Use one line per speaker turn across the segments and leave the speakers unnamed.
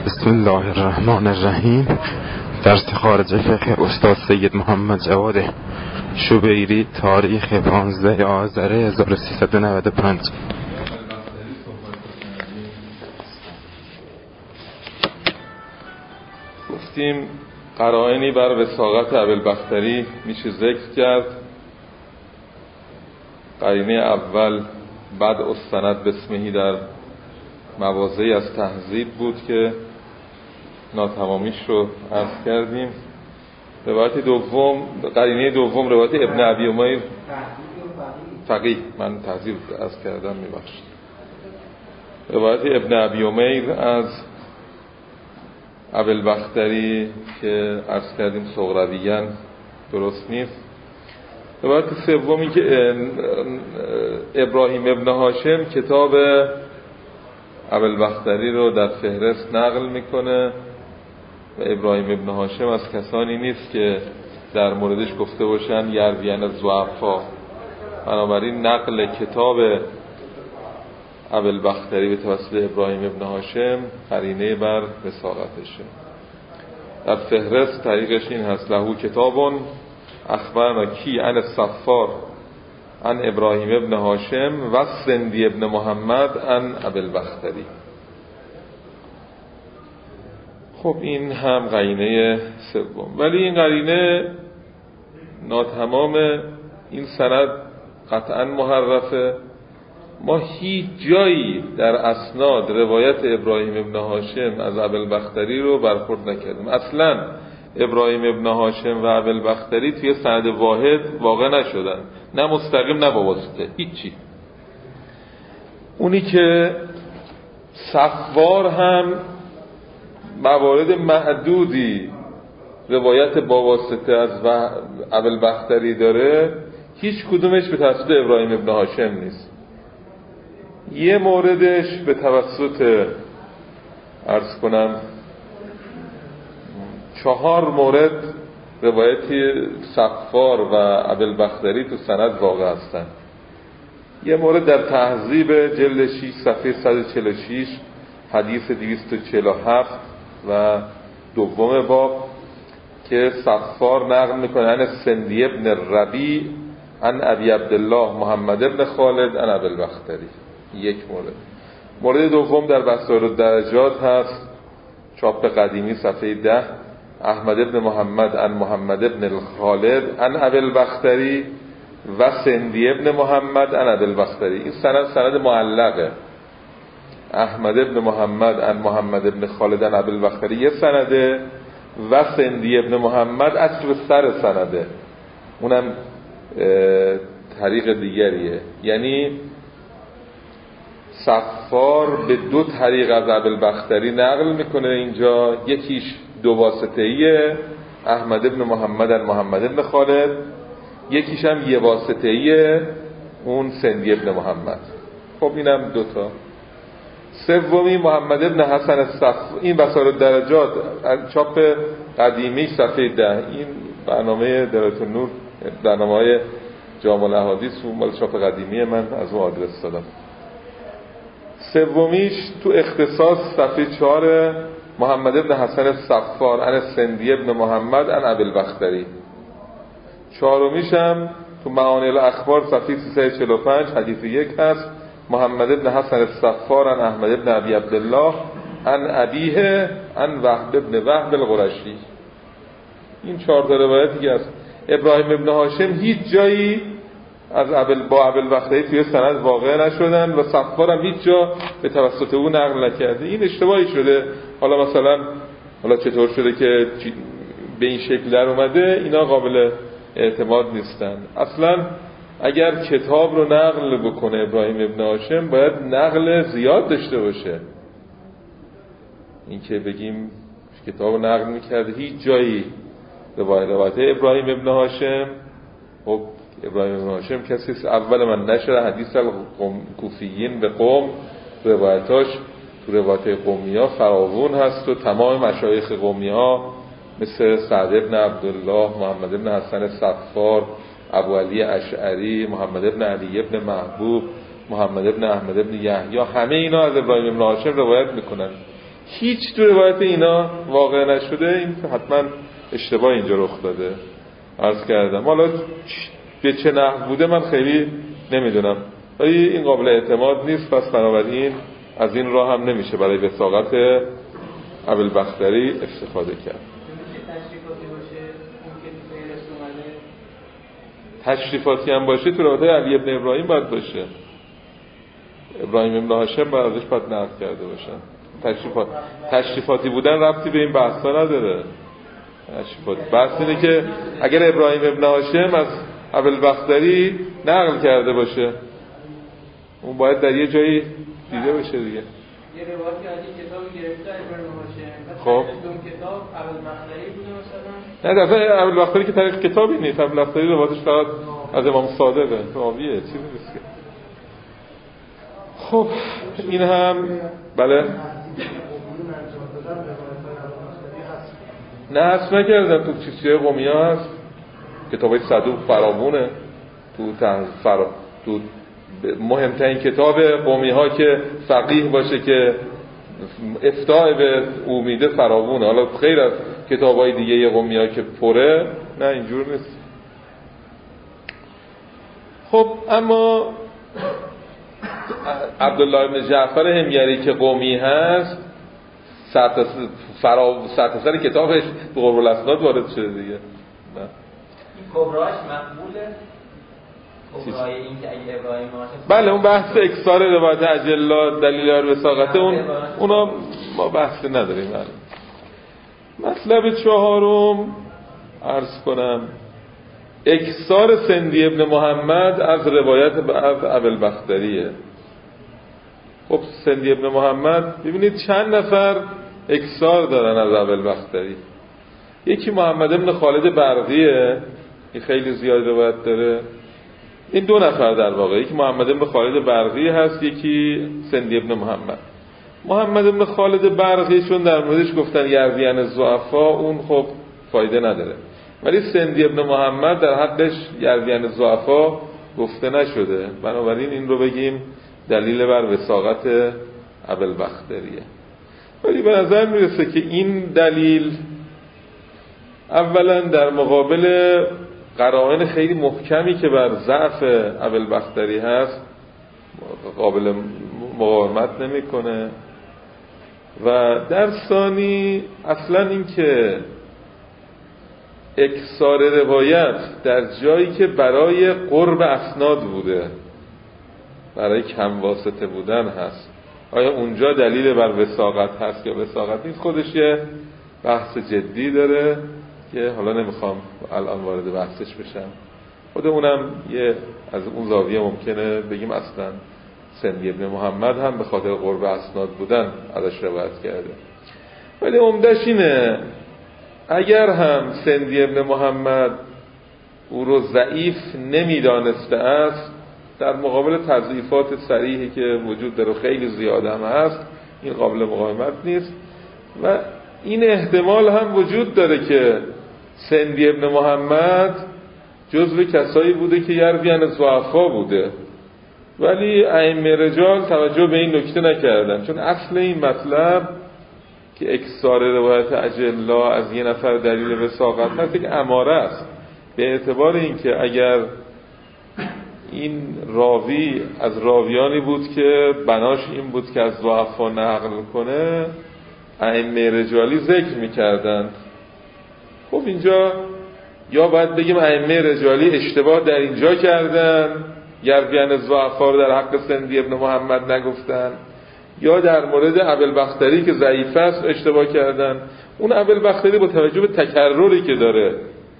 بسم الله الرحمن الرحیم. درس خارج فقه استاد سید محمد جواد شبیری، تاریخ 15 آذر 1395.
گفتیم قرائنی بر وثاقت ابوالبختری میشه ذکر کرد. قرینه اول بدء السند بسمهی در مواضعی از تهذیب بود که ناتمامیش رو عرض کردیم. روایت دوم، قرینه دوم روایت ابن ابی امیر فقیه، من تهذیب عرض کردم، میبخشید. روایت ابن ابی امیر از ابوالبختری که عرض کردیم صغرویاً درست نیست. روایت سومی که ابراهیم ابن هاشم کتاب ابوالبختری رو در فهرست نقل میکنه و ابراهیم ابن هاشم از کسانی نیست که در موردش گفته باشن یروین الضعفا. بنابراین نقل کتاب ابوالبختری به توسط ابراهیم ابن هاشم قرینه بر وثاقتشه. در فهرست طریقش این هست: لهو کتابون اخبرنا کی عن الصفار عن ابراهیم ابن هاشم و سندی ابن محمد عن ابوالبختری. خب این هم قرینه سوم، ولی این قرینه ناتمام، این سند قطعا محرفه. ما هیچ جایی در اسناد روایت ابراهیم ابن هاشم از ابوالبختری رو برخورد نکردیم. اصلا ابراهیم ابن هاشم و ابوالبختری توی سند واحد واقع نشدن، نه مستقیم نه با واسطه، هیچی. اونی که صفوار هم موارد معدودی روایت با واسطه از ابوالبختری داره، هیچ کدومش به توسط ابراهیم ابن هاشم نیست. یه موردش به توسط عرض کنم 4 مورد روایتی صفار و ابوالبختری تو سند واقع هستن. یه مورد در تهذیب جلد 6 صفحه 146 حدیث 247 و دوم باب که صفار نقل میکنه عن سندی ابن ربیع عن ابی عبدالله محمد ابن خالد عن ابوالبختری. یک مورد دوم در بسائر الدرجات هست، چاپ قدیمی صفحه 10، احمد ابن محمد عن محمد ابن الخالد عن ابوالبختری و سندی ابن محمد عن ابوالبختری. این سند معلقه. احمد ابن محمد عن محمد ابن خالد عن ابوالبختری یه سنده و سندی ابن محمد از تو سر سنده، اونم طریق دیگریه. یعنی صفار به 2 طریق از ابوالبختری نقل میکنه اینجا، یکیش 2 واسطه‌ایه، احمد ابن محمد عن محمد ابن خالد، یکیش هم 1 واسطه‌ایه، اون سندی ابن محمد. خب اینم 2 تا. سومی محمد ابن حسن الصف، این بسائر الدرجات چاپ قدیمی صفحه 10، این برنامه درایت النور، برنامه‌های جامع الاحادیث مال چاپ قدیمی، من از اون آدرس دادم. سومیش تو اختصاص صفحه 4 محمد ابن حسن الصفار عن سندی ابن محمد عن ابوالبختری. چهارمیش هم تو معانی الاخبار صفحه 345 حدیث 1 هست، محمد ابن حسن الصفار عن احمد ابن ابی عبدالله عن ابیه عن وهب ابن وهب القرشی. این 4 تا روایتی است. ابراهیم ابن هاشم هیچ جایی از با ابوالبختری توی سند واقع نشدن و صفار هم هیچ جا به توسط او نقل نکرده. این اشتباهی شده. حالا چطور شده که به این شکل در اومده، اینا قابل اعتماد نیستن. اصلا اگر کتاب رو نقل بکنه ابراهیم ابن هاشم باید نقل زیاد داشته باشه. این که بگیم کتاب رو نقل میکرده، هیچ جایی روایت ابراهیم ابن هاشم. خب ابراهیم ابن هاشم کسی اول من نشر حدیث کوفیین به قوم، روایتاش تو روایت قومی ها فراوون هست و تمام مشایخ قومی ها مثل سعد ابن عبدالله، محمد ابن حسن صفار، ابو علی اشعری، محمد ابن علی ابن محبوب، محمد ابن احمد ابن یحیی، همه اینا از ابراهیم ابن هاشم روایت میکنن. هیچ تو روایت اینا واقع نشده، این حتما اشتباه اینجا رخ داده. عرض کردم حالا به چه نحو بوده من خیلی نمیدونم، ولی این قابل اعتماد نیست، پس بنابراین از این راه هم نمیشه برای وثاقت ابوالبختری استفاده کرد. تشریفاتی هم باشه تو روایت علی ابن ابراهیم باید باشه، ابراهیم ابن هاشم باید ازش باید نقل کرده باشن. تشریفاتی بودن ربطی به این بحثا نداره. بحث اینه که اگر ابراهیم ابن هاشم از ابوالبختری نقل کرده باشه اون باید در یه جایی دیده بشه دیگه.
یه روایتی از این کتاب گرفته ابراهیم هاشم،
خب
اون کتاب ابوالبختری بوده مثلا؟
نه دفعه ابوالبختری که تاریخ کتابی نیست، ابوالبختری روایتش فقط از امام صادقه، راویه، چیزی نیست. خب این هم بله نه حس نکردم، تو چیزهای قومی ها هست، کتابای صدوق فراوونه، تو مهمترین کتاب قومی ها که فقیه باشه که افتاء به امیده فراوونه. حالا خیر از کتابای دیگه قومی ها که پره، نه اینجور نیست. خب اما عبدالله بن جعفر حمیری که قومی هست سرتاسر کتابش به قرب الاسناد وارد شده دیگه. نه
این کبراش مقبوله؟ کبرای این که اگه ابراهیم هاشم
بله اون بحث اکثار روایت اجلا دلیل بر وثاقته اونا ما بحث نداریم. مطلب چهارم عرض کنم اکثار سندی ابن محمد از روایت از ابوالبختریه. خب سندی ابن محمد ببینید چند نفر اکثار دارن از ابوالبختری. یکی محمد ابن خالد برقیه، این خیلی زیاد روایت داره. این دو نفر در واقع، یکی محمد ابن خالد برقی هست، یکی سندی ابن محمد. محمد ابن خالد برقی چون در موردش گفتن یرویان الضعفا، اون خب فایده نداره، ولی سندی ابن محمد در حقش یرویان الضعفا گفته نشده، بنابراین این رو بگیم دلیل بر وثاقت ابوالبختریه. ولی به نظر میرسه که این دلیل اولا در مقابل قرائن خیلی محکمی که بر ضعف ابوالبختری هست قابل مقاومت نمیکنه، و در ثانی اصلا این که اکثار روایت در جایی که برای قرب اسناد بوده، برای کم واسطه بودن هست، آیا اونجا دلیل بر وثاقت هست یا وثاقت نیست؟ خودش یه بحث جدی داره که حالا نمیخوام الان وارد بحثش بشم. خود اونم یه از اون زاویه ممکنه بگیم اصلا سندی ابن محمد هم به خاطر قرب اسناد بودن ازش روایت کرده. ولی عمدش اینه اگر هم سندی ابن محمد او رو ضعیف نمیدانسته است، در مقابل تضعیفات صریحی که وجود داره خیلی زیاد هم هست، این قابل مقاومت نیست. و این احتمال هم وجود داره که سندی ابن محمد جزو کسایی بوده که یرویان الضعفا بوده، ولی ائمه رجال توجه به این نکته نکردن، چون اصل این مطلب که اکثار روایت اجلا از یه نفر دلیل وثاقت هست یک اماره است، به اعتبار اینکه اگر این راوی از راویانی بود که بناش این بود که از ضعفا نقل کنه، ائمه رجالی ذکر میکردند. خب اینجا یا باید بگیم ائمه رجالی اشتباه در اینجا کردن، یرویان الضعفا رو در حق سندی ابن محمد نگفتن، یا در مورد ابوالبختری که ضعیف است اشتباه کردن. اون ابوالبختری با توجه به تکرری که داره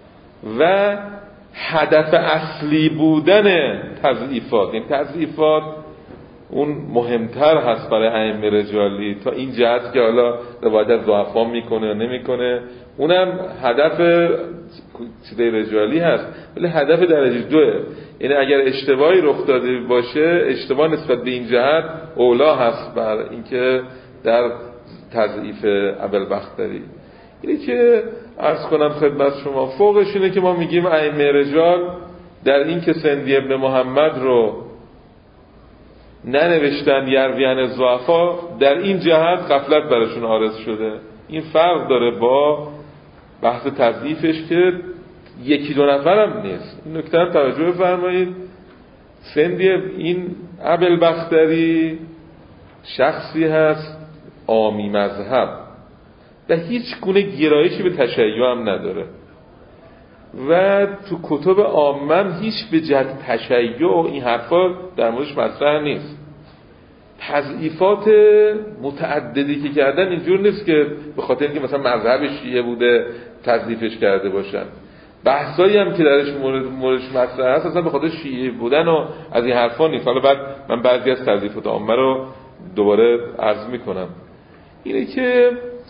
و هدف اصلی بودن تضعیفات، این تضعیفات اون مهمتر هست برای ائمه رجالی تا این جهت که حالا روایت ضعفا میکنه یا نمیکنه، اونم هدف چیزای رجالی هست، ولی هدف درجه دوه. یعنی اگر اشتباهی رخ داده باشه، اشتباه نسبت به این جهت اولا هست بر اینکه در تضعیف ابوالبختری. اینی که عرض کنم خدمت شما، فوقش اینه که ما میگیم ائمه رجال در این که سندی ابن محمد رو ننوشتن یروین الضعفا، در این جهت غفلت براشون عارض شده. این فرق داره با بحث تضعیفش که یکی دو نفرم نیست. این نکته هم توجه فرمایید. سندی این ابوالبختری شخصی هست عامی مذهب و هیچ گونه گرایشی به تشیع هم نداره و تو کتب عامه هیچ به جهت تشیع و این حرفا در موردش مطرح نیست. تضعیفات متعددی که کردن اینجور نیست که به خاطر اینکه مثلا مذهب شیعه بوده تضعیفش کرده باشن. بحثایی هم که درش موردش مطرح هست اصلا به خاطر شیعه بودن و از این حرفا نیست. حالا بعد من بعضی از تضعیفات عامه رو دوباره عرض میکنم. اینه که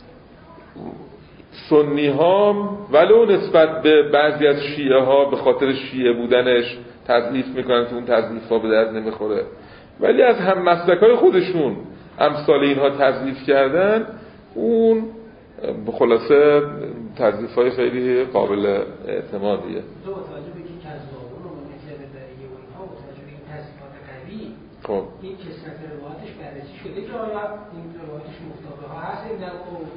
سنی ها ولو نسبت به بعضی از شیعه ها به خاطر شیعه بودنش تضعیف میکنن که اون تضعیف ها به درد نمیخوره، ولی از هم مسلکای خودشون امثال اینها تضعیف کردن، اون خلاصه تضعیف های خیلی قابل اعتمادیه. خب
این کسرت روایتش بررسی شده که آیا این روایتش مطابقه هست این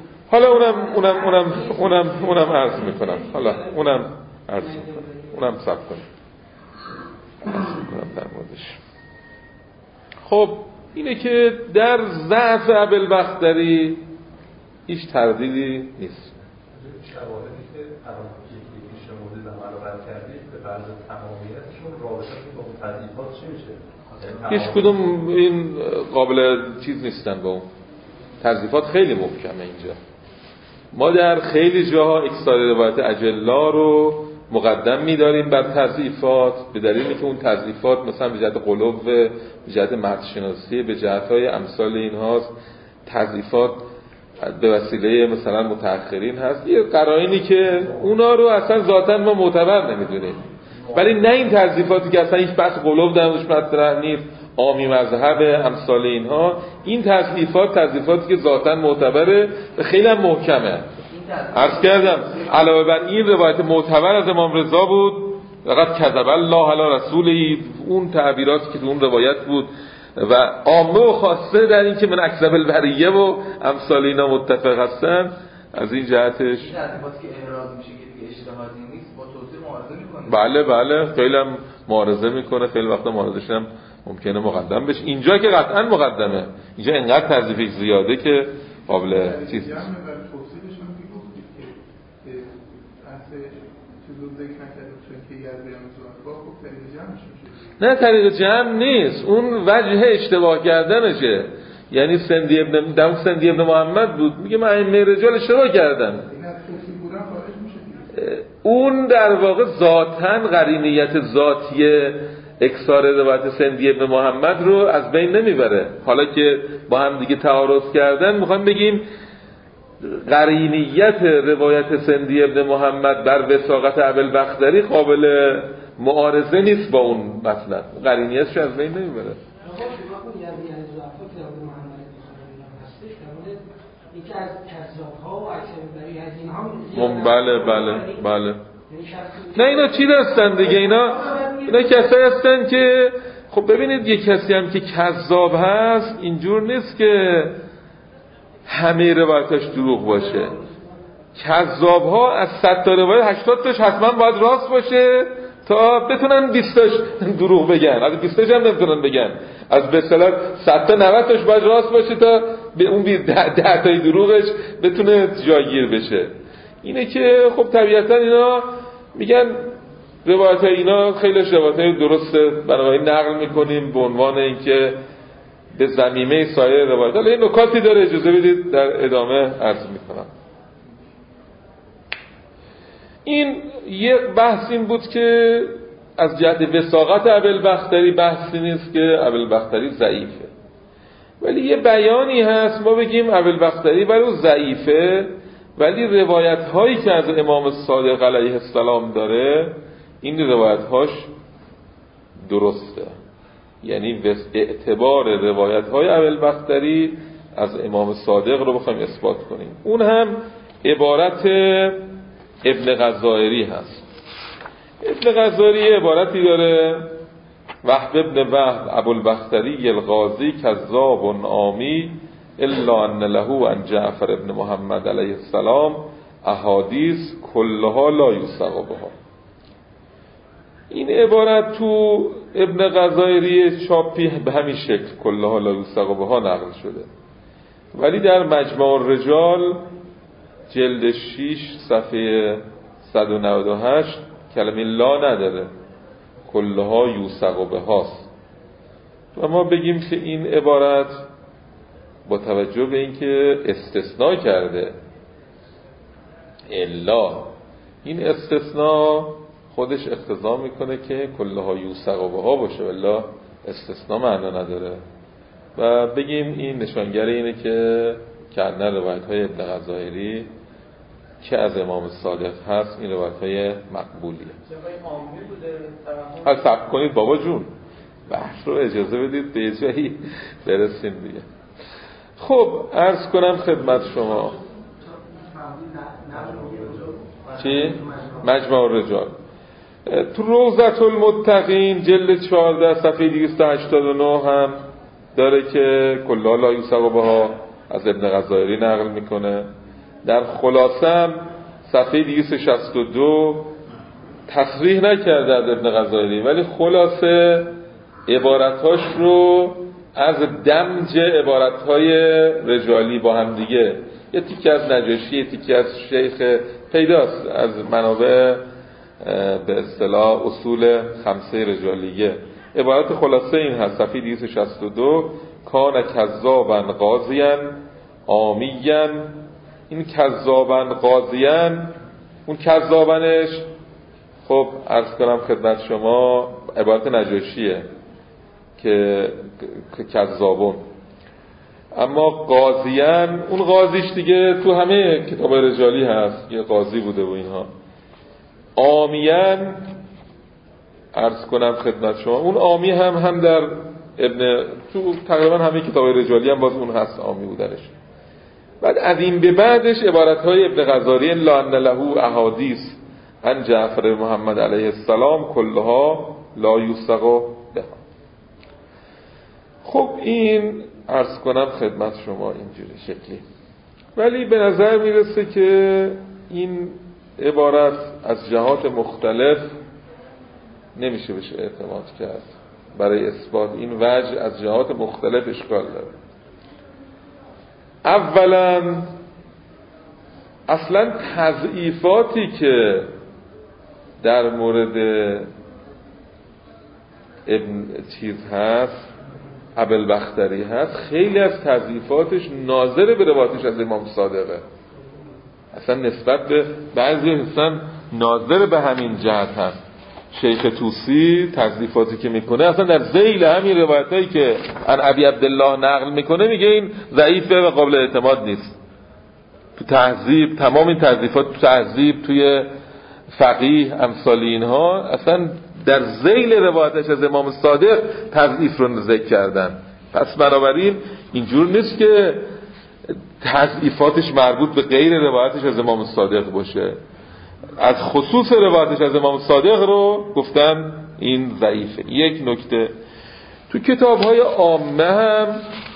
در
اونم عرض میکنم. حالا اونم عرض میکنم، اونم صبر کنیم در موردش. خب اینه که در ضعف ابوالبختری هیچ تردیدی نیست.
شواهدی که الان یکی شموده و علاوه کردید به فرض تمامیتشون رابطه‌شون با اون تضعیفات چی میشه؟
هیچ کدوم این قابل چیز نیستن با اون تضعیفات. خیلی محکمه اینجا. ما در خیلی جاها اکثار روایت اجلا رو مقدم می‌داریم بر تضعیفات به دلیلی که اون تضعیفات مثلا به جهت قلوب، به جهت متن‌شناسی، به جهت‌های امثال اینهاست. تضعیفات به وسیله مثلا متأخرین هست، یه قرائنی که اونا رو اصلا ذاتاً ما معتبر نمی‌دونیم. ولی نه این تضعیفاتی که اصلا هیچ بحث قلوب درش مطرح نیست، عامی مذهب امثال اینها، این تضعیفاتی که ذاتاً معتبره و خیلی هم محکمه. عرض کردم علاوه بر این روایت معتبر از امام رضا بود، فقط کذب الله علی رسوله، اون تعبیراتی که تو اون روایت بود و عامه و خاصه در این که من اکذب البریه و امثال اینا متفق هستن، از این جهتش
تضعیفاتی که اعراض میشه که دیگه اجتهادی نیست با توضیح معارضه میکنه.
بله خیلی هم معارضه میکنه، خیلی وقتا معارضش هم ممکنه مقدم بشه. اینجا که قطعا مقدمه، اینجا انقدر تضعیفش زیاده که قابل چیز نیست. نه طریق جمع نیست، اون وجه اشتباه کردنشه. یعنی سندی ابن محمد بود میگه من ائمه رجال اشتباه کردم، اون در واقع ذاتاً قرینیت ذاتی اکثار روایت سندی ابن محمد رو از بین نمیبره. حالا که با هم دیگه تعارض کردن میخوام بگیم قرینیت روایت سندی ابن محمد بر وثاقت ابوالبختری قابل معارضه نیست با اون مطلب، قرینیتش از بین نمیبره. بله نه اینا چی هستن دیگه، اینا کسایی هستن که خب ببینید یه کسی هم که کذاب هست اینجور نیست که همه روایتاش دروغ باشه. کذاب ها از 100 تا روایت 80 تاش حتما باید راست باشه تا بتونن 20 تاش دروغ بگن، از 20 تاش هم نمیتونن بگن، از به اصطلاح 100 تا 90 تاش باید راست باشه تا به اون 10 تای دروغش بتونه جایگیر بشه. اینه که خب طبیعتا اینا میگن روایت اینا خیلی روایت درسته، بنابراین نقل میکنیم به عنوان اینکه به ضمیمه سایر روایت. حالا این نکاتی داره، اجازه بدید در ادامه عرض میکنم. این یه بحث این بود که از جهت وثاقت ابوالبختری بحثی نیست که ابوالبختری ضعیفه، ولی یه بیانی هست ما بگیم ابوالبختری برای ضعیفه، ولی روایت هایی که از امام صادق علیه السلام داره این روایت هاش درسته. یعنی اعتبار روایت های ابوالبختری از امام صادق رو بخوایم اثبات کنیم، اون هم عبارت ابن غزائری هست. ابن غزائری عبارتی داره وهب ابن وهب ابوالبختری الغازی کذاب عامی الا ان له عن جعفر ابن محمد علیه السلام احادیث کلها لا یوثق بها. این عبارت تو ابن غزایری چاپی به همین شکل کلها لا یوثق بها نقل شده، ولی در مجمع الرجال جلد 6 صفحه 198 کلمه لا نداره، کلها یوثق بهاست. و ما بگیم که این عبارت با توجه به اینکه استثناء کرده الا، این استثناء خودش اقتضا میکنه که کلها یوثق بها باشه، الا استثناء معنا نداره. و بگیم این نشانگر اینه که کنه روایت های ابن غزایری که از امام صادق هست این روایت های مقبولیه. حالا صبر کنید بابا جون، بحث رو اجازه بدید به جایی برسیم دیگه. خب عرض کنم خدمت شما چی؟ مجمع الرجال تو روضة المتقین جلد 14 صفحه 289 هم داره که کلها لا یوثق بها از ابن غزایری نقل میکنه. در خلاصه هم صفحه 262 تصریح نکرده از ابن غزایری، ولی خلاصه عبارتاش رو از دمج عبارتهای رجالی با هم دیگه، یه تیکه از نجاشی، یه تیکه از شیخ پیداست از منابع به اصطلاح اصول خمسه رجالیه. عبارت خلاصه این هست صفحه 262 کان کذابا قاضیان عامیان. این کذابا قاضیان، اون کذابنش خب عرض کنم خدمت شما عبارت نجاشیه که کذابون، اما قاضیان اون قاضیش دیگه تو همه کتاب رجالی هست، یه قاضی بوده و اینها. عامیان عرض کنم خدمت شما اون عامی هم در ابن تو تقریبا همه کتاب رجالی هم باز اون هست عامی بودنش. بعد از این به بعدش عبارتهای ابن غزاری لا ان له احادیث عن جعفر محمد علیه السلام کلها لا یوثق بها. خب این عرض کنم خدمت شما اینجوری شکلی، ولی به نظر میرسه که این عبارت از جهات مختلف نمیشه بهش اعتماد کرد برای اثبات این وجه، از جهات مختلف اشکال داره. اولا اصلا تضعیفاتی که در مورد ابن چیز هست ابوالبختری هست، خیلی از تضعیفاتش ناظر به روایتش از امام صادقه، اصلا نسبت به بعضی اصلا ناظر به همین جهت هست. شیخ طوسی تضعیفاتی که میکنه اصلا در ذیل همین روایتایی که عن ابی عبدالله نقل میکنه میگه این ضعیفه و قابل اعتماد نیست. تو تهذیب تمام این تضعیفات، تو تهذیب، توی فقیه، امثال اینها اصلا در ذیل روایتش از امام صادق تضعیف رو ذکر کردن. پس بنابراین اینجور نیست که تضعیفاتش مربوط به غیر روایتش از امام صادق باشه، از خصوص روایتش از امام صادق رو گفتن این ضعیفه. یک نکته تو کتاب‌های عامه هم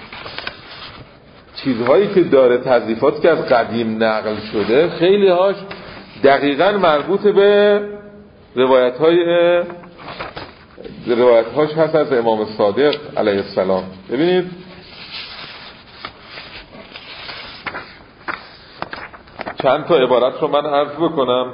چیزهایی که داره تضعیفات که از قدیم نقل شده خیلی هاش دقیقاً مربوط به روایت‌هاش هست از امام صادق علیه السلام. ببینید چند تا عبارت رو من عرض بکنم.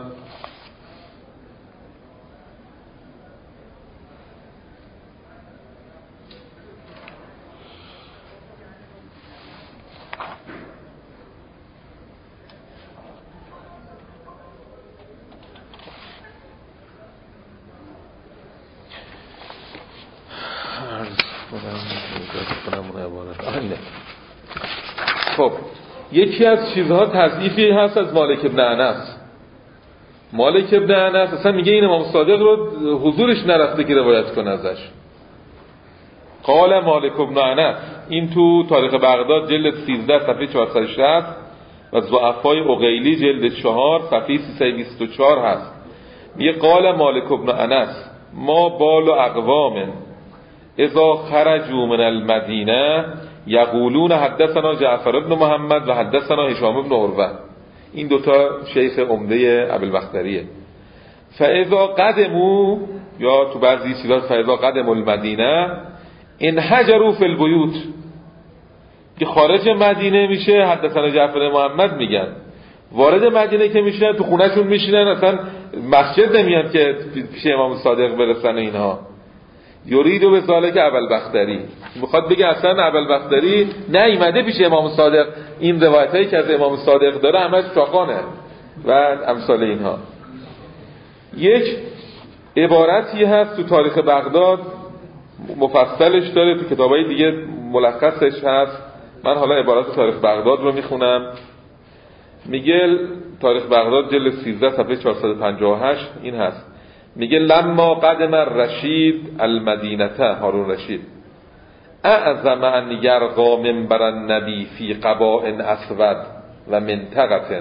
خب یکی از چیزها تضعیفی هست از مالک ابن انس. مالک ابن انس اصلا میگه این امام صادق رو حضورش نرفته که روایت کنه ازش. قال مالک ابن انس، این تو تاریخ بغداد جلد 13 صفحه 460 و ضعفای عقیلی جلد 4 صفحه 324 هست. میگه قال مالک ابن انس ما بال اقوام اذا خرجوا من المدینه یقولون حدثنا جعفر بن محمد و حدثنا هشام بن عروه. این دوتا شیخ عمده ابوالبختریه. فاذا قدموا، یا تو بعضی چیزا فاذا قدموا المدینه انحجروا فی البیوت، که خارج مدینه میشه حدثنا جعفر محمد میگن، وارد مدینه که میشن تو خونهشون میشینن، اصلا مسجد نمیان که پیش امام صادق برسن. اینها یریدو به ذالک ابوالبختری، میخواد بگه اصلا ابوالبختری نیامده پیش امام صادق. این روایتایی که از امام صادق داره همش چاقانه و امثال اینها. یک عبارتی هست تو تاریخ بغداد، مفصلش داره، تو کتابای دیگه ملخصش هست. من حالا عبارت تاریخ بغداد رو میخونم. میگه تاریخ بغداد جلد 13 صفحه 458 این هست. میگه لما قدم الرشید المدینه، هارون رشید، اعظم ان یرقا منبر النبی فی قباء اسود و منطقه.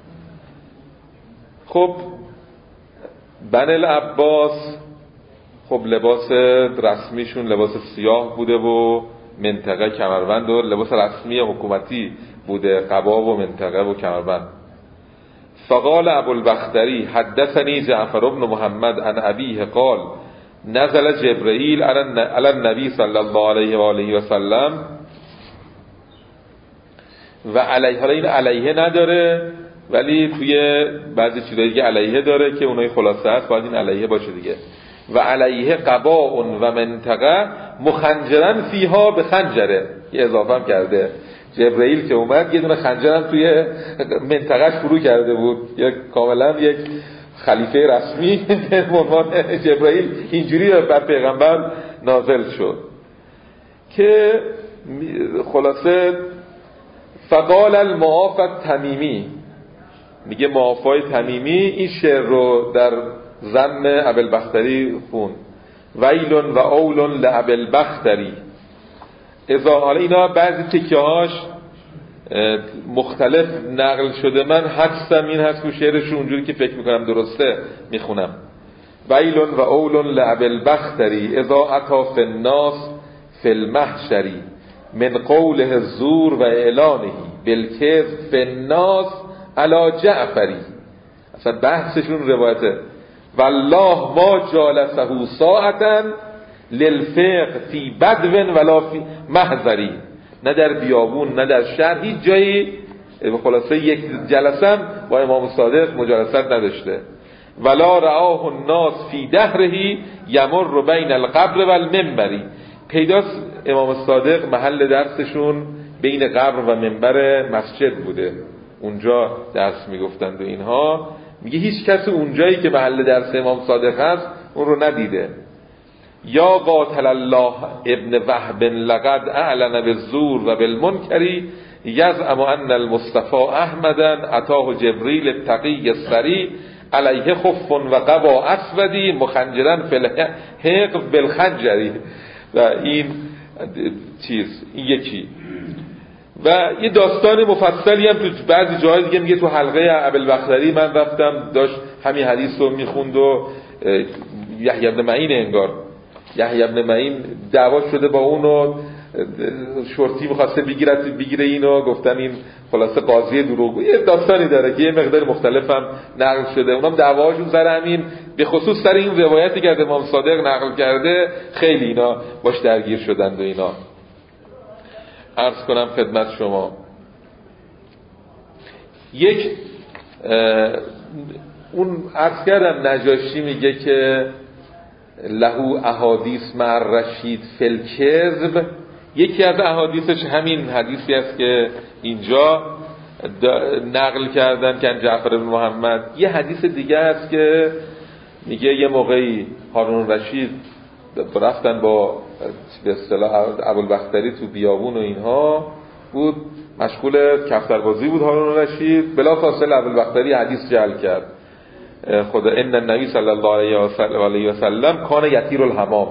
خب بنی العباس خب لباس رسمیشون لباس سیاه بوده و منطقه کمربند و لباس رسمی حکومتی بوده، قبا و منطقه و کمربند. فقال ابوالبختری حدثنی جعفر بن محمد عن ابیه قال نزل جبرئیل علی النبی صلی الله علیه و آله و سلم و علیه، حالا این علیه نداره ولی توی بعضی چیزایی دیگه علیه داره که اونای خلاصه است، باید این علیه باشه دیگه. و علیه قباء و منطقه مخنجرن فیها به خنجره، یه اضافه هم کرده. جبرئیل که اومد یه دونه خنجرم توی منطقهش فرو کرده بود، یا کاملا یک خلیفه رسمی به عنوان جبرئیل اینجوری بر پیغمبر نازل شد. که خلاصه فقال المعافى تمیمی، میگه معافای تمیمی این شعر رو در ضم ابوالبختری خوند. ویل و اول لابوالبختری اذا، حالا اینا بعضی تکیه هاش مختلف نقل شده، من حدسم این هست که شعرشون اونجوری که فکر میکنم درسته میخونم. ویل و اول لابوالبختری اذا اتی فی الناس فی المحشری من قوله الزور و اعلانه بالکذب فی الناس علی جعفری. اصلا بحثشون روایته والله ما جالسه ساعتا للفقه فی بدو ولا فی محضری، نه در بیابون نه در شهر، هیچ جایی خلاصه یک جلسه با امام صادق مجالست نداشته. ولا رآه الناس فی دهره یمر بین القبر و المنبری، پیداست امام صادق محل درسشون بین قبر و منبر مسجد بوده، اونجا درس میگفتند و اینها. میگه هیچ کسی اونجایی که محل درس امام صادق هست اون رو ندیده. یا قاتل الله ابن وهب لقد اعلن بالزور و بالمنکری یزعم ان المصطفى احمدا اتاه جبریل التقی السری علیه خف و قبا اسودی مخنجرا فی الحقب بالخنجری. و این چیز این یکی. و یه داستان مفصلی هم تو بعضی جاهای دیگه میگه تو حلقه ابوالبختری من رفتم داشت همین حدیث رو میخوند و یحیی بن معین، انگار یحیی بن معین دعوا شده با اون و شرطی میخواسته بگیره اینو، گفتن این خلاصه قاضی دروغگو. یه داستانی داره که یه مقدار مختلف هم نقل شده، اونم دعواشون سر همین، به خصوص سر این روایتی که امام صادق نقل کرده خیلی اینا باش درگیر شدند و اینا. عرض کنم خدمت شما یک اون عرض کردم نجاشی میگه که لهو احادیث مع رشید فی الکذب، یکی از احادیثش همین حدیثی است که اینجا نقل کردن که جعفر بن محمد. یه حدیث دیگه است که میگه یه موقعی هارون رشید رفتن با به اصطلاح ابوالبختری تو بیابون و اینها بود، مشغول کفتربازی بود هارون رشید. بلافاصله ابوالبختری حدیث جعل کرد خدا ان النبی صلی الله علیه و سلم کان یطیر الحمام.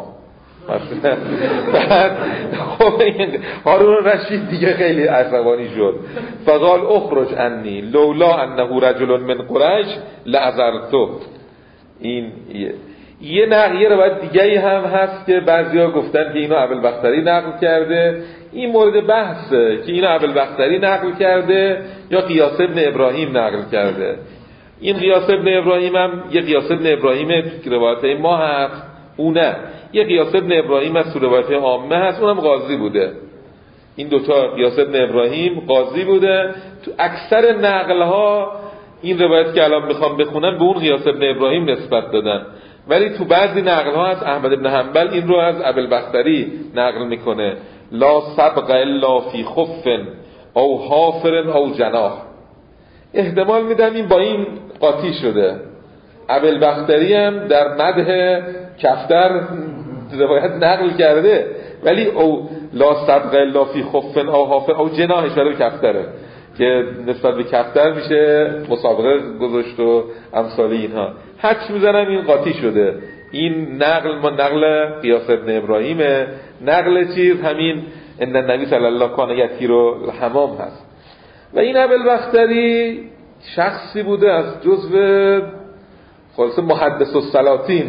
بعد خب هارون رشید دیگه خیلی عصبانی شد. فقال اخرج عنی لولا انه رجل من قریش لعذرته. این یه روایت دیگه‌ای هم هست که بعضیا گفتن که اینو ابوالبختری نقل کرده. این مورد بحثه که اینو ابوالبختری نقل کرده یا قیاس ابن ابراهیم نقل کرده. این قیاس ابن ابراهیم هم یه قیاس ابن ابراهیم تو روایت ما هست، اونه یه قیاس ابن ابراهیم از تو روایت عامه هست، اونم قاضی بوده. این دوتا قیاس ابن ابراهیم قاضی بوده. تو اکثر نقل‌ها این روایت که الان میخوام بخونن به اون قیاس ابن ابراهیم نسبت دادن، ولی تو بعضی نقل‌ها از احمد بن حنبل این رو از ابوالبختری نقل میکنه: لا سبق الا فی خف او حافر او جناح. احتمال میدم این با این قاطی شده. ابوالبختری هم در مدح کفتر روایت نقل کرده، ولی او لا سبق الا فی خف او حافر او جناح اشاره به کفتره که نسبت به کفتر میشه مسابقه گذاشت و امثال اینها. حدس میزنم این قاطی شده. این نقل قیاس ابن ابراهیمه. نقل چیز همین ان النبی صلی الله کان یطیر الحمام هست. و این ابوالبختری شخصی بوده از جزو خلاص محدث السلاطین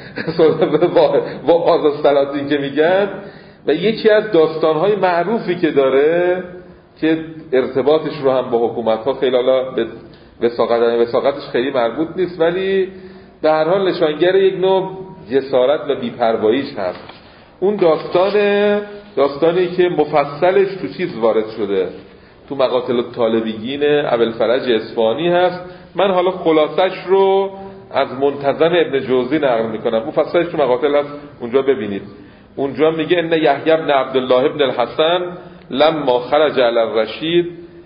و آز السلاطین که میگن، و یکی از داستانهای معروفی که داره که ارتباطش رو هم با حکومت‌ها خیلی حالا به وثاقتش خیلی مربوط نیست، ولی به هر حال نشانگر یک نوع جسارت و بی‌پرواییش هست. اون داستانی که مفصلش تو چیز وارد شده، تو مقاتل الطالبیین ابوالفرج اصفهانی هست. من حالا خلاصش رو از منتظم ابن جوزی نقل میکنم، مفصلش تو مقاتل هست، اونجا ببینید. اونجا میگه ان یحیی بن عبدالله بن الحسن لما خرج علی الرشید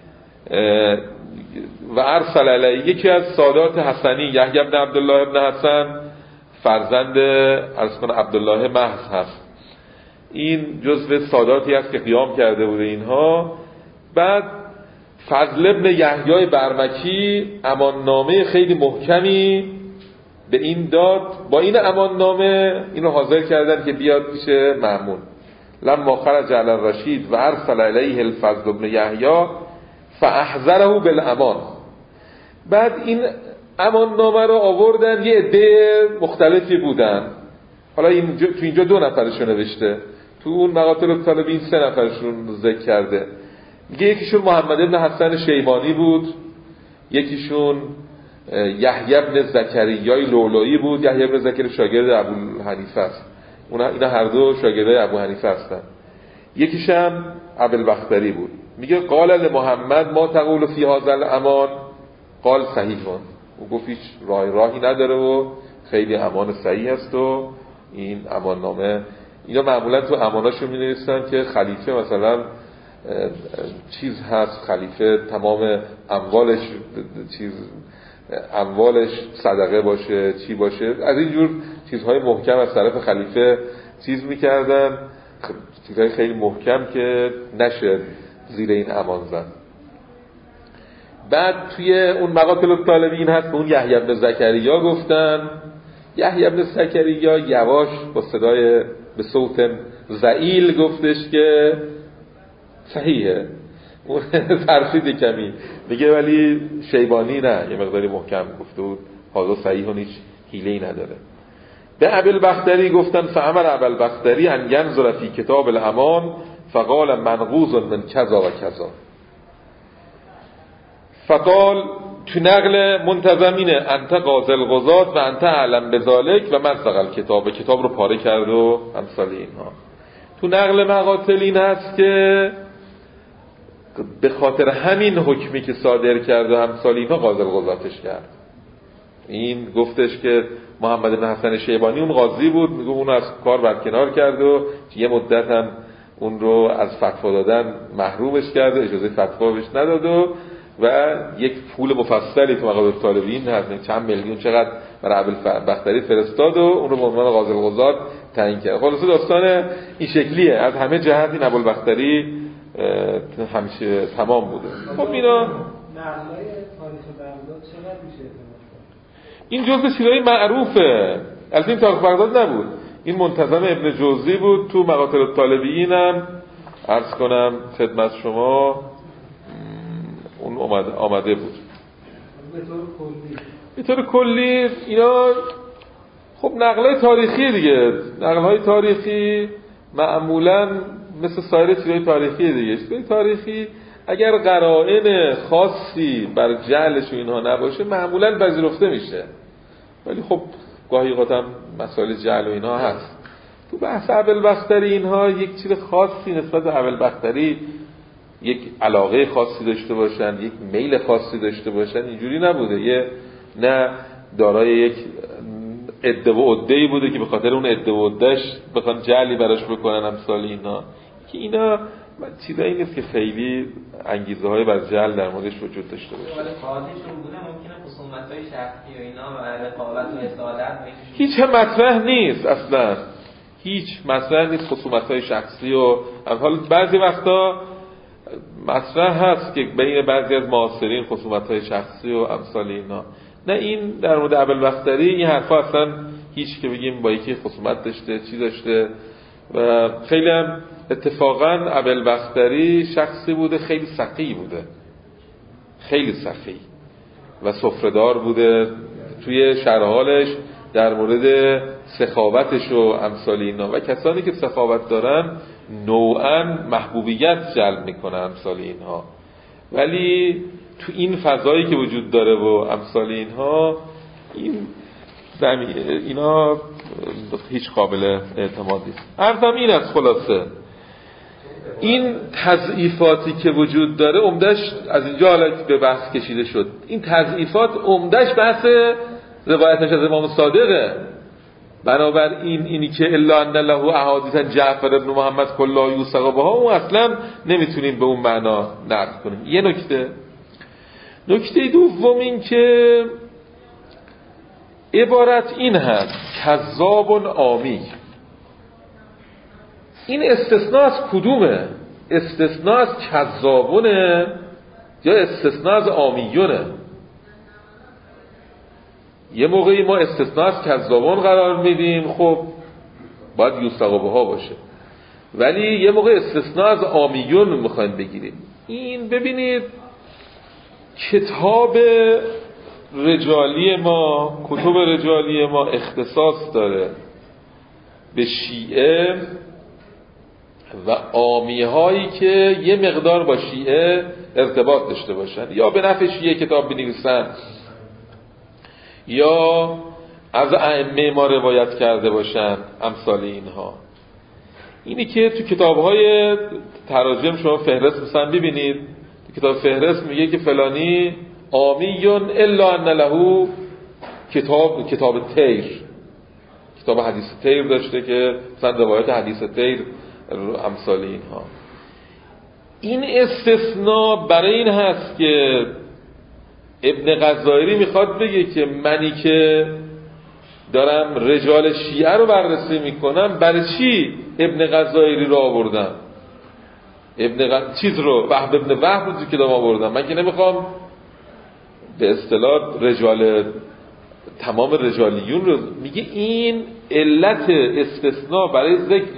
و ارسل علیه، یکی از سادات حسنی یحیی بن عبدالله بن حسن فرزند عرض کنه عبدالله محض هست. این جزو ساداتی هست که قیام کرده بوده اینها. بعد فضل ابن یحیی برمکی اماننامه خیلی محکمی به این داد، با این اماننامه اینو حاضر کردن که بیاد پیش مأمون. لما خرج علی الرشید و ارسل علیه الفضل ابن یحیی فاحذره بالامان. بعد این اماننامه رو آوردن، یه عده مختلفی بودن. حالا تو اینجا 2 نفرشون نوشته، تو اون مقاتل الطالبین 3 نفرشون ذکر کرده. میگه یکیشون محمد ابن حسن شیبانی بود، یکیشون یحیی بن زکریای لولایی بود. یحیی بن زکریا شاگرد ابوالحنیفه است، اینا هر دو شاگردای ابو حنیفه هستن. یکیش هم ابوالبختری بود. میگه قال لمحمد ما تقول فی هذا الامان؟ قال صحیحون. او گفت هیچ راهی نداره و خیلی امان صحیح است. و این امان نامه اینا معمولا تو اماناشو می‌نویسن که خلیفه مثلا چیز هست، خلیفه تمام اموالش صدقه باشه، چی باشه، از این جور چیزهای محکم از طرف خلیفه چیز میکردن، چیزهای خیلی محکم که نشه زیر این امان زد. بعد توی اون مقاتل الطالبین هست به اون یحیی بن زکریا گفتن. یحیی بن زکریا یواش با صدای به صوت ضئیل گفتش که صحیحه، اون ترسید کمی، میگه ولی شیبانی نه، یه مقداری محکم گفته بود حاضر صحیح و هیچ حیله‌ای نداره. به ابوالبختری گفتن فامر ابوالبختری ان ینظر فی کتاب الامان فقال منقوض من کذا و کذا. فقال تو نقل منتظمینه انت قاضی القضات و انت اعلم بذالک و مزق کتاب رو پاره کرد و امثال اینها. تو نقل مقاتل این هست که به خاطر همین حکمی که صادر کرد و امثال اینها قاضی القضاتش کرد. این گفتش که محمد بن حسن شیبانی اون قاضی بود، میگه اون از کار برکنار کرد و یه مدت هم اون رو از فتوا دادن محرومش کرد، اجازه فتوا بهش نداد و یک پول مفصلی تو مقاطع طالبین هست، چند میلیون چقدر برای ابوالبختری فرستاد و اون رو به عنوان قاضی القضات تعیین کرد. خلاصه داستان این شکلیه، از همه جهت این ابوالبختری همیشه تمام بوده. خب اینا
نقلای تاریخ بغداد چقدر میشه؟
این جزء چیزای معروفه. البته این تاریخ بغداد نبود، این منتظم ابن جوزی بود. تو مقاتل الطالبین هم عرض کنم خدمت شما اون آمده بود. به طور کلی اینا خب نقل‌های تاریخی دیگه، نقل‌های تاریخی معمولاً مثل سایر چیزهای تاریخی دیگه، چیزهای تاریخی اگر قرائن خاصی بر جعلش و اینها نباشه معمولاً پذیرفته میشه، ولی خب گاهی اوقات هم مسائل جعل و اینها هست. تو بحث ابوالبختری اینها یک چیز خاصی نسبت به ابوالبختری، یک علاقه خاصی داشته باشن، یک میل خاصی داشته باشن، اینجوری نبوده. یه نه دارای یک عده و عده‌ای بوده که به خاطر اون عده و عده‌اش بخوان جعلی براش بکنن امثال اینا، که اینا چیزایی نیست که خیلی انگیزه های بر جعل در موردش وجود داشته باشه.
ولی قاضیشون بوده ممکنه خصومت‌های شخصی و اینا و رقابت و اصالت
هیچ مطرح نیست، اصلا هیچ مطرح نیست خصومت‌های شخصی. و حالا بعضی وقتا مطرح هست که بین بعضی از معاصرین خصومت‌های شخصی و امثال اینا. نه، این در مورد ابوالبختری این حرفا اصلا هیچ که بگیم با یکی خصومت داشته چی داشته. و خیلی هم اتفاقا ابوالبختری شخصی بوده خیلی سخی بوده، خیلی سخی و سفره‌دار بوده. توی شرح حالش در مورد سخاوتش و امثال اینا و کسانی که سخاوت دارن نوعاً محبوبیت جلب میکنه امثال اینها، ولی تو این فضایی که وجود داره و امثال اینها اینا هیچ قابل اعتماد نیست. عرضم این است خلاصه این تضعیفاتی که وجود داره عمدش از اینجا حالا به بحث کشیده شد، این تضعیفات عمدش بحث روایتش از امام صادقه. بنابراین اینی که الا ان له احادیث جعفر ابن محمد کلا یوثق بها اون اصلا نمیتونیم به اون معنا نقد کنیم. یه نکته دوم این که عبارت این هست کذاب عامی. این استثناء از کدومه؟ استثناء از کذابونه یا استثناء از عامیونه؟ یه موقعی ما استثناء از کذابون قرار میدیم، خب باید یوثقبها باشه، ولی یه موقع استثناء از عامیون میخوایم بگیریم. این ببینید کتاب رجالی ما اختصاص داره به شیعه و عامی هایی که یه مقدار با شیعه ارتباط داشته باشن، یا به نفع شیعه کتاب بنویسن یا از ائمه ما روایت کرده باشن امثال اینها. اینی که تو کتاب‌های تراجم شما فهرست مثلا ببینید، تو کتاب فهرست میگه که فلانی عامیون الا ان له کتاب تیر، کتاب حدیث تیر داشته که مثلا روایت حدیث تیر امثال اینها. این استثناء برای این هست که ابن غزائری میخواد بگه که منی که دارم رجال شیعه رو بررسی میکنم برای چی ابن غزائری رو آوردم، چیز رو وهب ابن وهب رو تو کتاب آوردم. من که نمیخوام به اصطلاح تمام رجالیون رو. میگه این علت استثناء برای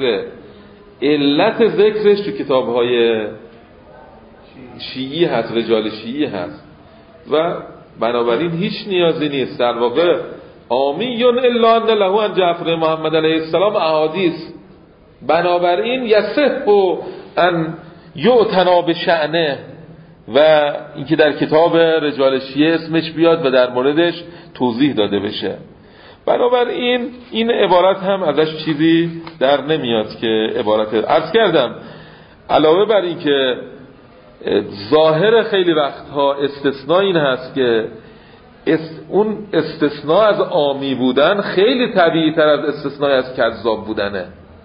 علت ذکرش تو کتاب‌های شیعی هست، رجال شیعی هست و بنابراین هیچ نیازی نیست. در واقع عامیون الا ان له عن جعفر محمد علیه السلام احادیث، بنابراین یصح ان یعتنا بشأنه و اینکه در کتاب رجال شیعه اسمش بیاد و در موردش توضیح داده بشه. بنابراین این عبارت هم ازش چیزی در نمیاد که عبارت عرض کردم. علاوه بر این که ظاهر خیلی وقتها استثناء این هست که اون استثناء از عامی بودن خیلی طبیعی تر از استثناء از کذاب بودنه.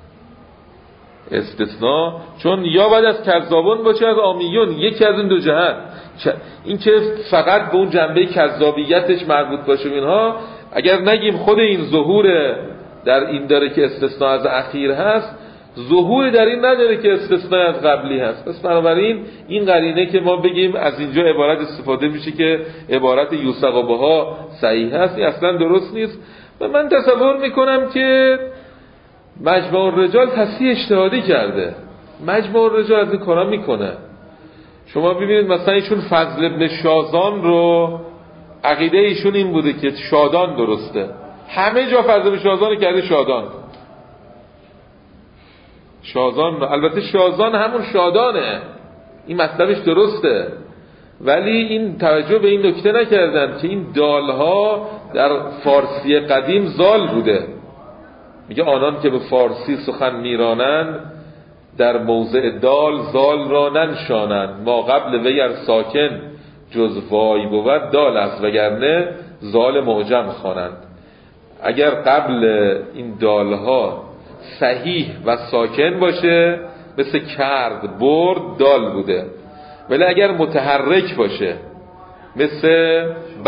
استثناء چون یا باید از کذابون باشه از عامیون، یکی از این دو جهت. این که فقط به اون جنبه کذابیتش مربوط باشه اینها، اگر نگیم خود این ظهور در این داره که استثناء از اخیر هست، ظهور در این نداره که استثناء از قبلی هست. پس بنابراین این قرینه که ما بگیم از اینجا عبارت استفاده میشه که عبارت یوثق بها صحیح هست، این اصلا درست نیست. و من تصور میکنم که مجمع الرجال تصحیح اجتهادی کرده، مجمع الرجال از این کارا میکنه. شما ببینید مثلا ایشون فضل ابن شازان رو عقیده ایشون این بوده که شادان درسته، همه جا فضل شازان کرده شازان. البته شازان همون شادانه، این مطلبش درسته، ولی این توجه به این نکته نکردن که این دالها در فارسی قدیم زال بوده. میگه آنان که به فارسی سخن میرانند، در موضع دال زال را ننشانند. ما قبل وی ساکن جز وای بود دال است، وگرنه زال معجم خوانند. اگر قبل این دالها صحیح و ساکن باشه مثل کرد برد دال بوده، ولی اگر متحرک باشه مثل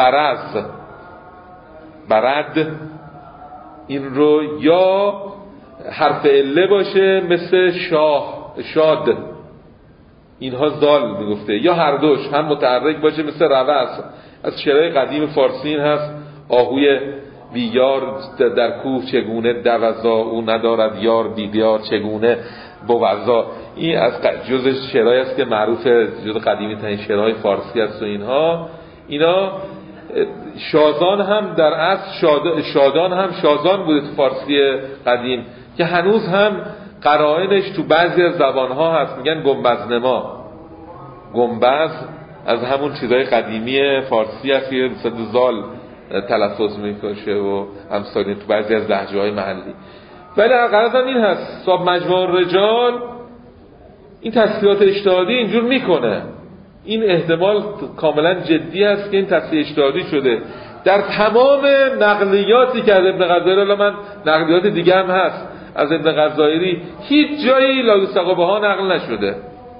برد این رو، یا حرف عله باشه مثل شاد، اینها زال میگفته، یا هر دوش هم متحرک باشه مثل روس. از شعرهای قدیم فارسی این هست: آهوی بیار در کوه چگونه دوزا، او ندارد یار بیار چگونه بوزا. این از جز شعرهایی است که معروف جز قدیمی ترین شعرهای فارسی است. و اینا شازان هم در اصل شادان هم شازان بوده تو فارسی قدیم، که هنوز هم قرائنش تو بعضی از زبانها هست. میگن گنبزنما. گنبز از همون چیزهای قدیمی فارسی هست که مثل زال تلفظ میکنه و همسالی تو بعضی از لهجه‌های محلی. ولی غرض هم این هست، صاحب مجموع الرجال این تصحیحات اجتهادی اینجور میکنه. این احتمال کاملا جدی است که این تصحیح اجتهادی شده. در تمام نقلیاتی که از ابن غزالی، الان من نقلیات دیگه هم هست از ابن غزالی، هیچ جایی لا یوثق بها نقل نشده.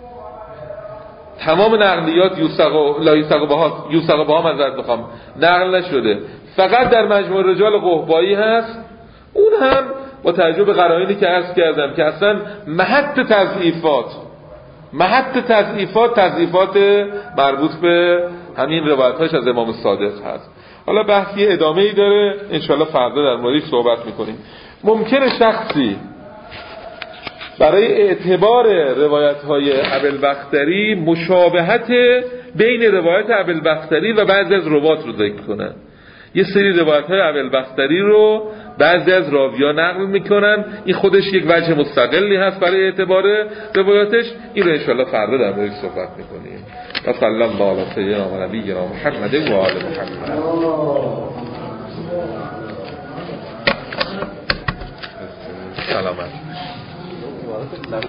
تمام نقلیات یوثق بها معذرت میخوام نقل نشده. فقط در مجموع الرجال قحبایی هست. اون هم با توجه به قرائنی که عرض کردم که اصلا محط تضعیفات مربوط به همین روایت‌هاش از امام صادق هست. حالا بحثی ادامه‌ای داره، انشالله فردا در موردش صحبت میکنیم. ممکنه شخصی برای اعتبار روایت‌های ابوالبختری مشابهت بین روایت ابوالبختری و بعضی از روات رو ذکر کنه. یه سری روایت‌های ابوالبختری رو بعضی از راوی‌ها نقل میکنن، این خودش یک وجه مستقلی هست برای اعتبار روایتش. این رو انشالله فردا در موردش صحبت میکنیم. و صلی الله علی سیدنا و نبینا محمد و آل محمد. سلامت.